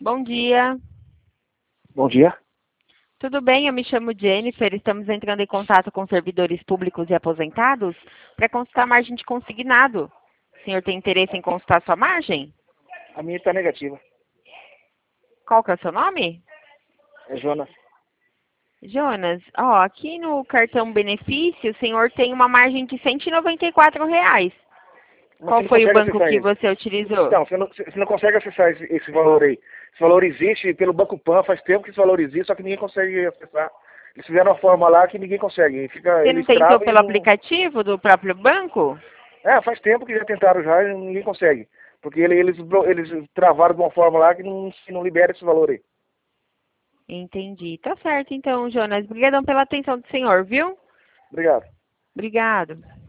Bom dia. Bom dia. Tudo bem? Eu me chamo Jennifer. Estamos entrando em contato com servidores públicos e aposentados para consultar a margem de consignado. O senhor tem interesse em consultar sua margem? A minha está negativa. Qual que é o seu nome? É Jonas. Jonas, aqui no cartão benefício, o senhor tem uma margem de R$ 194. Mas Qual você não foi o consegue banco acessar que ele. você utilizou? Então, você não consegue acessar esse valor aí. Esse valor existe pelo Banco Pan, faz tempo que esse valor existe, só que ninguém consegue acessar. Eles fizeram uma forma lá que ninguém consegue. Você Eles não tentou travam e pelo não... aplicativo do próprio banco? Faz tempo que já tentaram já e ninguém consegue. Porque eles travaram de uma forma lá que não libera esse valor aí. Entendi. Tá certo, então, Jonas. Obrigadão pela atenção do senhor, viu? Obrigado. Obrigado.